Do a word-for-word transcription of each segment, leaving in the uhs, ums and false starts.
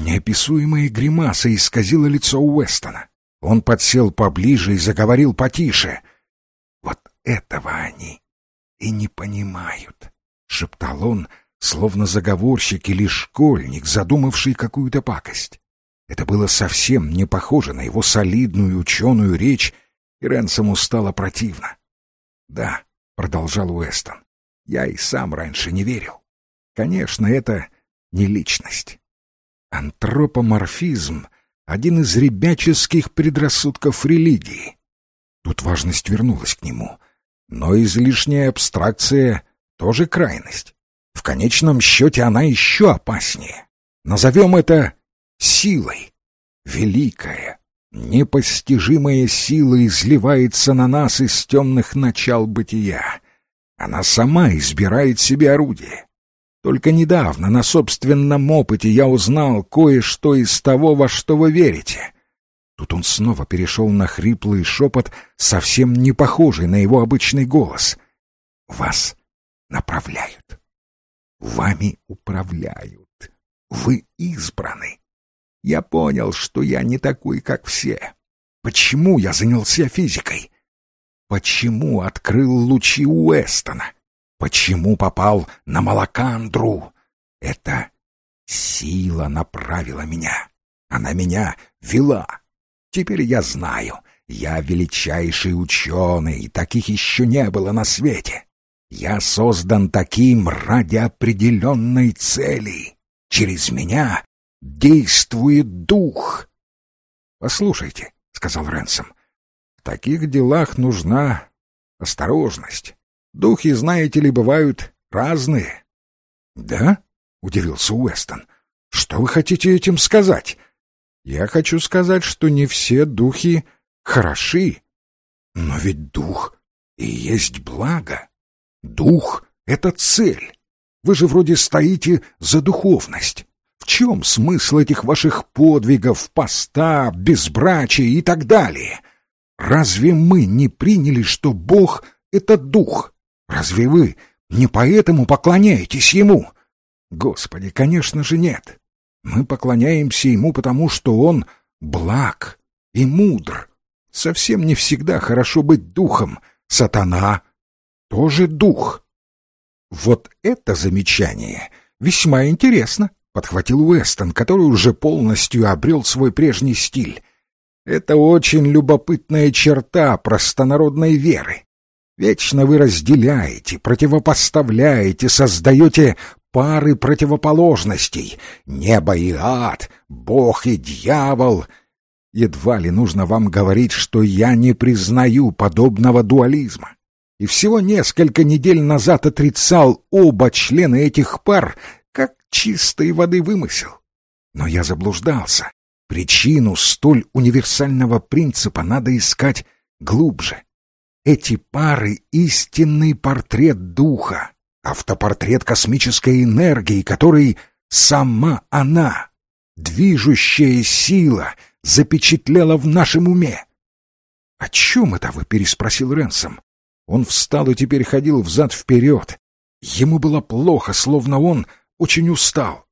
Неописуемая гримаса исказила лицо Уэстона. Он подсел поближе и заговорил потише. «Вот этого они и не понимают», — шептал он, словно заговорщик или школьник, задумавший какую-то пакость. Это было совсем не похоже на его солидную ученую речь, и Ренсому стало противно. «Да», — продолжал Уэстон, — «я и сам раньше не верил. Конечно, это не личность. Антропоморфизм — один из ребяческих предрассудков религии». Тут важность вернулась к нему. Но излишняя абстракция — тоже крайность. В конечном счете она еще опаснее. Назовем это силой. Великая, непостижимая сила изливается на нас из темных начал бытия. Она сама избирает себе орудие. Только недавно на собственном опыте я узнал кое-что из того, во что вы верите. Тут он снова перешел на хриплый шепот, совсем не похожий на его обычный голос. Вас направляют. Вами управляют. Вы избраны. Я понял, что я не такой, как все. Почему я занялся физикой? Почему открыл лучи Уэстона? Почему попал на Малакандру? Это сила направила меня. Она меня вела. Теперь я знаю, я величайший ученый, и таких еще не было на свете. Я создан таким ради определенной цели. Через меня действует дух. «Послушайте», — сказал Ренсом, — «в таких делах нужна осторожность. Духи, знаете ли, бывают разные». «Да?» — удивился Уэстон. «Что вы хотите этим сказать?» «Я хочу сказать, что не все духи хороши. Но ведь дух и есть благо. Дух — это цель. Вы же вроде стоите за духовность. В чем смысл этих ваших подвигов, поста, безбрачия и так далее? Разве мы не приняли, что Бог — это дух? Разве вы не поэтому поклоняетесь Ему?» «Господи, конечно же нет. Мы поклоняемся Ему, потому что Он благ и мудр. Совсем не всегда хорошо быть духом. Сатана тоже дух». «Вот это замечание весьма интересно», — подхватил Уэстон, который уже полностью обрел свой прежний стиль. «Это очень любопытная черта простонародной веры. Вечно вы разделяете, противопоставляете, создаете пары противоположностей. Небо и ад, Бог и дьявол. Едва ли нужно вам говорить, что я не признаю подобного дуализма. И всего несколько недель назад отрицал оба члена этих пар как чистой воды вымысел. Но я заблуждался. Причину столь универсального принципа надо искать глубже. Эти пары — истинный портрет духа, автопортрет космической энергии, который сама она, движущая сила, запечатлела в нашем уме. «О чем это вы?» — переспросил Ренсом. Он встал и теперь ходил взад-вперед. Ему было плохо, словно он очень устал.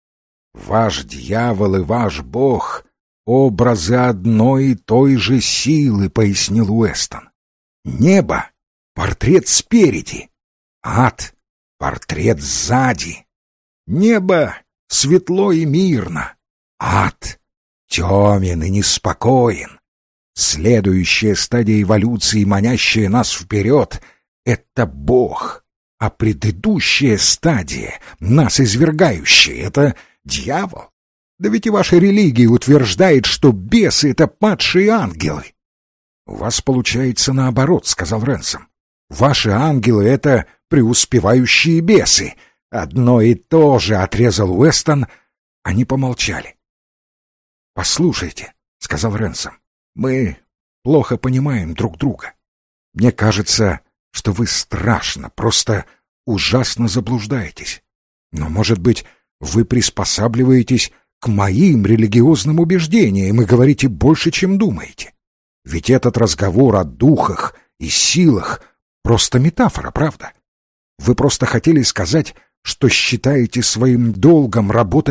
«Ваш дьявол и ваш бог — образы одной и той же силы», — пояснил Уэстон. «Небо — портрет спереди, ад — портрет сзади. Небо светло и мирно, ад темен и неспокоен. Следующая стадия эволюции, манящая нас вперед, — это Бог, а предыдущая стадия, нас извергающая, — это дьявол. Да ведь и ваша религия утверждает, что бесы — это падшие ангелы». «У вас получается наоборот», — сказал Ренсом. «Ваши ангелы — это преуспевающие бесы». «Одно и то же», — отрезал Уэстон. Они помолчали. «Послушайте», — сказал Ренсом, — «мы плохо понимаем друг друга. Мне кажется, что вы страшно, просто ужасно заблуждаетесь. Но, может быть, вы приспосабливаетесь к моим религиозным убеждениям и говорите больше, чем думаете. Ведь этот разговор о духах и силах — просто метафора, правда? Вы просто хотели сказать, что считаете своим долгом работать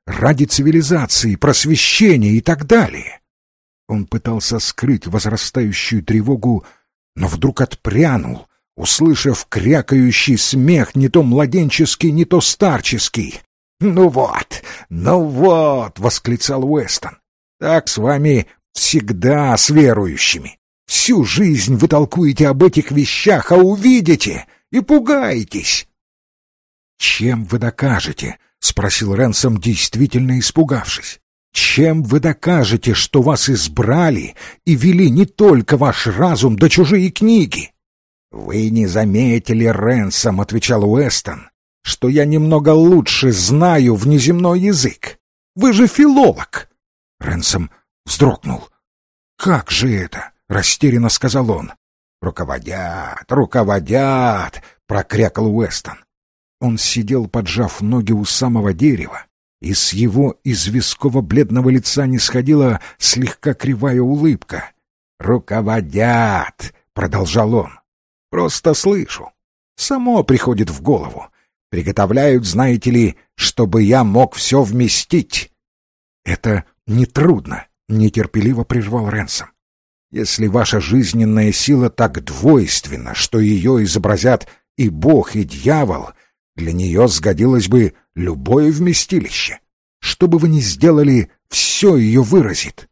ради цивилизации, просвещения и так далее. Он пытался скрыть возрастающую тревогу, но вдруг отпрянул, услышав крякающий смех, не то младенческий, не то старческий. «Ну вот, ну вот!» — восклицал Уэстон. «Так с вами всегда, с верующими. Всю жизнь вы толкуете об этих вещах, а увидите и пугаетесь». «Чем вы докажете?» — спросил Рэнсом, действительно испугавшись. «Чем вы докажете, что вас избрали и вели не только ваш разум, да чужие книги?» «Вы не заметили, Рэнсом, — отвечал Уэстон, — что я немного лучше знаю внеземной язык. Вы же филолог!» Рэнсом вздрогнул. «Как же это?» — растерянно сказал он. «Руководят, руководят!» — прокрякал Уэстон. Он сидел, поджав ноги у самого дерева, и с его известково-бледного лица не сходила слегка кривая улыбка. «Руководят!» — продолжал он. «Просто слышу. Само приходит в голову. Приготовляют, знаете ли, чтобы я мог все вместить». «Это нетрудно», — нетерпеливо прервал Рэнсом. «Если ваша жизненная сила так двойственна, что ее изобразят и Бог, и дьявол, для нее сгодилось бы любое вместилище. Что бы вы ни сделали, все ее выразит».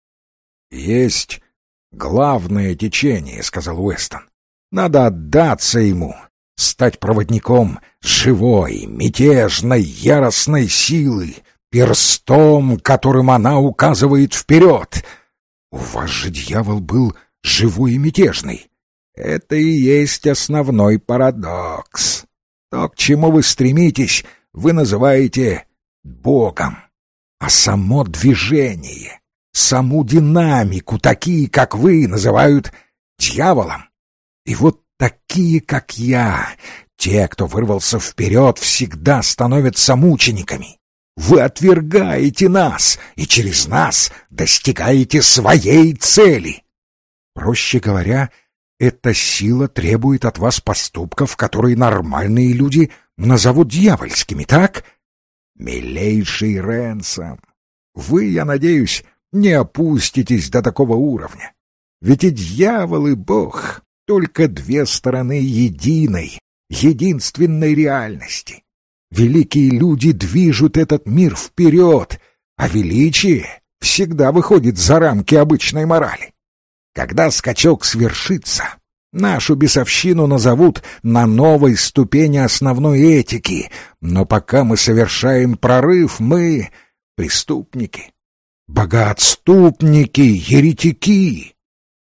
«Есть главное течение», — сказал Уэстон. «Надо отдаться ему, стать проводником живой, мятежной, яростной силы, перстом, которым она указывает вперед. У вас же дьявол был живой и мятежный. Это и есть основной парадокс. То, к чему вы стремитесь, вы называете Богом. А само движение, саму динамику такие, как вы, называют дьяволом. И вот такие, как я, те, кто вырвался вперед, всегда становятся мучениками. Вы отвергаете нас и через нас достигаете своей цели. Проще говоря, эта сила требует от вас поступков, которые нормальные люди назовут дьявольскими, так? Милейший Рэнсом, вы, я надеюсь, не опуститесь до такого уровня. Ведь и дьявол, и Бог — только две стороны единой, единственной реальности. Великие люди движут этот мир вперед, а величие всегда выходит за рамки обычной морали. Когда скачок свершится, нашу бесовщину назовут на новой ступени основной этики, но пока мы совершаем прорыв, мы — преступники, богоотступники, еретики.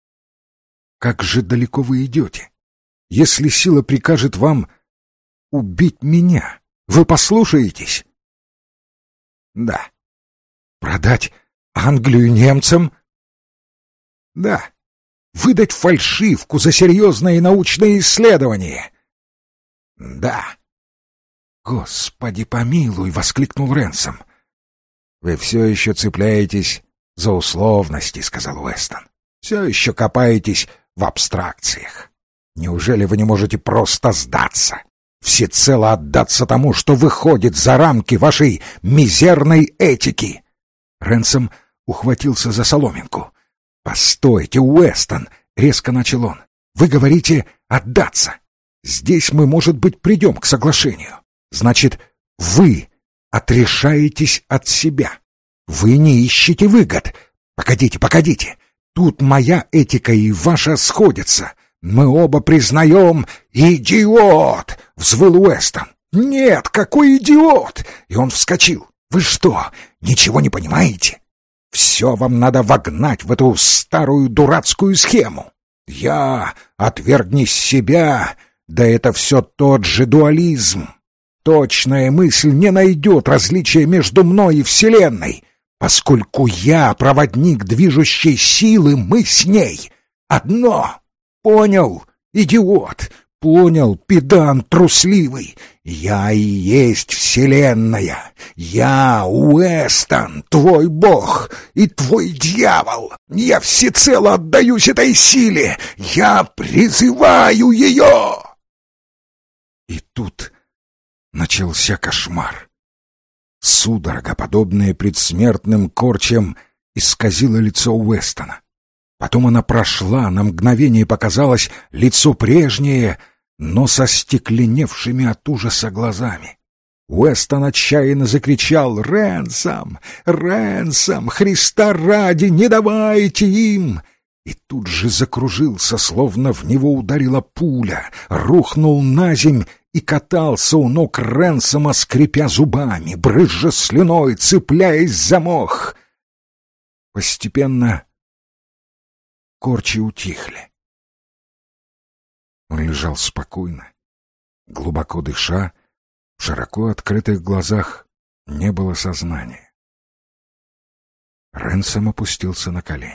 Как же далеко вы идете? Если сила прикажет вам убить меня, вы послушаетесь? Да. Продать Англию немцам? Да. Выдать фальшивку за серьезное научное исследование? Да. Господи помилуй, — воскликнул Рэнсом. Вы все еще цепляетесь за условности, — сказал Уэстон. Все еще копаетесь в абстракциях. Неужели вы не можете просто сдаться? Всецело отдаться тому, что выходит за рамки вашей мизерной этики. Рэнсом ухватился за соломинку. «Постойте, Уэстон!» — резко начал он. «Вы говорите «отдаться». Здесь мы, может быть, придем к соглашению. Значит, вы отрешаетесь от себя. Вы не ищете выгод. Погодите, погодите. Тут моя этика и ваша сходятся. Мы оба признаем... «Идиот!» — взвыл Уэстон. «Нет, какой идиот!» И он вскочил. «Вы что, ничего не понимаете? Все вам надо вогнать в эту старую дурацкую схему. Я, отвергнись себя, да это все тот же дуализм. Точная мысль не найдет различия между мной и Вселенной. Поскольку я проводник движущей силы, мы с ней одно. Понял, идиот? Понял, педант трусливый? Я и есть Вселенная. Я, Уэстон, твой бог и твой дьявол. Я всецело отдаюсь этой силе. Я призываю ее!» И тут начался кошмар. Судорога, подобная предсмертным корчам, исказила лицо Уэстона. Потом она прошла, на мгновение показалось лицо прежнее, но со стекленевшими от ужаса глазами. Уэстон отчаянно закричал: «Рэнсом! Рэнсом! Христа ради, не давайте им!» И тут же закружился, словно в него ударила пуля, рухнул на земь и катался у ног Рэнсома, скрипя зубами, брызжа слюной, цепляясь за мох. Постепенно корчи утихли. Он лежал спокойно, глубоко дыша, в широко открытых глазах не было сознания. Рэнсом опустился на колени.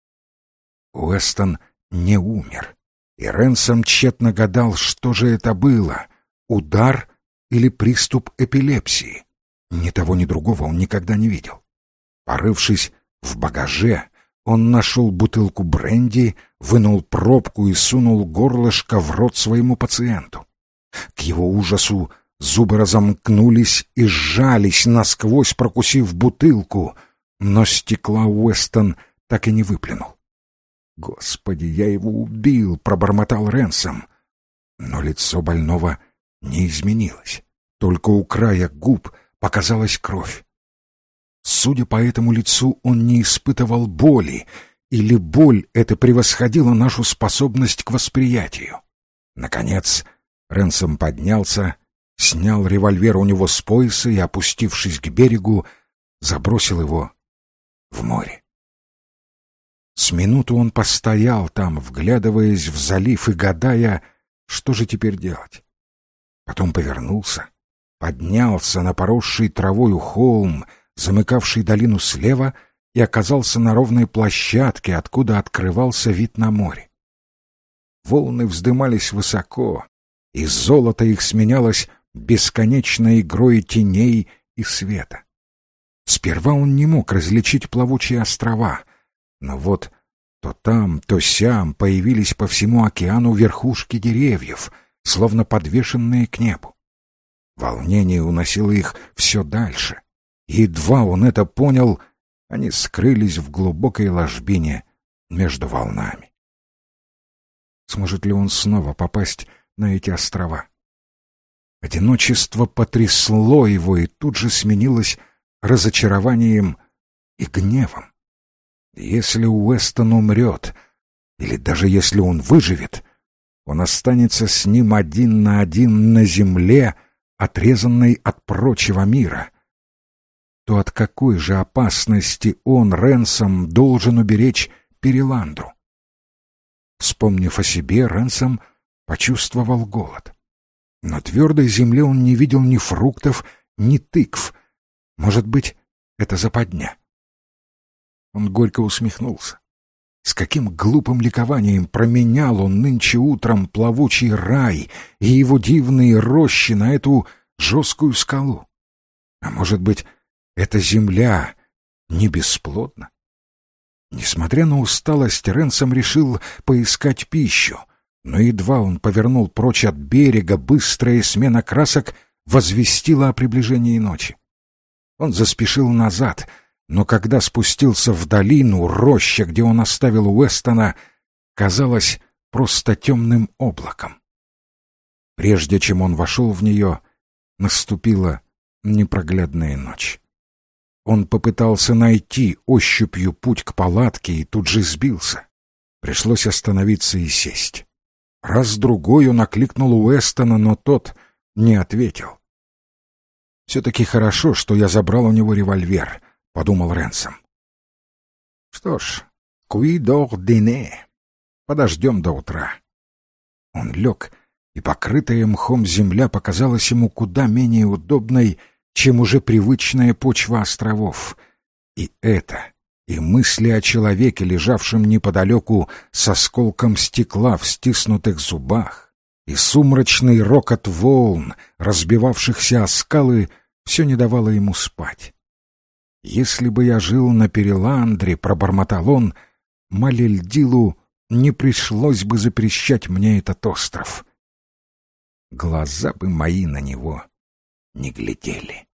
Уэстон не умер, и Рэнсом тщетно гадал, что же это было — удар или приступ эпилепсии. Ни того, ни другого он никогда не видел. Порывшись в багаже, он нашел бутылку бренди, вынул пробку и сунул горлышко в рот своему пациенту. К его ужасу зубы разомкнулись и сжались, насквозь прокусив бутылку, но стекла Уэстон так и не выплюнул. «Господи, я его убил!» — пробормотал Рэнсом. Но лицо больного не изменилось. Только у края губ показалась кровь. Судя по этому лицу, он не испытывал боли, или боль эта превосходила нашу способность к восприятию. Наконец Рэнсом поднялся, снял револьвер у него с пояса и, опустившись к берегу, забросил его в море. С минуту он постоял там, вглядываясь в залив и гадая, что же теперь делать. Потом повернулся, поднялся на поросший травою холм, замыкавший долину слева, и оказался на ровной площадке, откуда открывался вид на море. Волны вздымались высоко, и золото их сменялось бесконечной игрой теней и света. Сперва он не мог различить плавучие острова, но вот то там, то сям появились по всему океану верхушки деревьев, словно подвешенные к небу. Волнение уносило их все дальше. Едва он это понял, они скрылись в глубокой ложбине между волнами. Сможет ли он снова попасть на эти острова? Одиночество потрясло его и тут же сменилось разочарованием и гневом. Если Уэстон умрет, или даже если он выживет, он останется с ним один на один на земле, отрезанной от прочего мира. То от какой же опасности он, Рэнсом, должен уберечь Переландру? Вспомнив о себе, Рэнсом почувствовал голод. На твердой земле он не видел ни фруктов, ни тыкв. Может быть, это западня. Он горько усмехнулся. С каким глупым ликованием променял он нынче утром плавучий рай и его дивные рощи на эту жесткую скалу. А может быть, эта земля не бесплодна? Несмотря на усталость, Рэнсом решил поискать пищу, но едва он повернул прочь от берега, быстрая смена красок возвестила о приближении ночи. Он заспешил назад, но когда спустился в долину, роща, где он оставил Уэстона, казалась просто темным облаком. Прежде чем он вошел в нее, наступила непроглядная ночь. Он попытался найти ощупью путь к палатке и тут же сбился. Пришлось остановиться и сесть. Раз-другой он окликнул Уэстона, но тот не ответил. «Все-таки хорошо, что я забрал у него револьвер», — подумал Рэнсом. «Что ж, куи дор дине. Подождем до утра». Он лег, и покрытая мхом земля показалась ему куда менее удобной, чем уже привычная почва островов. И это, и мысли о человеке, лежавшем неподалеку с осколком стекла в стиснутых зубах, и сумрачный рокот волн, разбивавшихся о скалы, все не давало ему спать. «Если бы я жил на Переландре, — пробормотал он, — Малельдилу не пришлось бы запрещать мне этот остров. Глаза бы мои на него не глядели».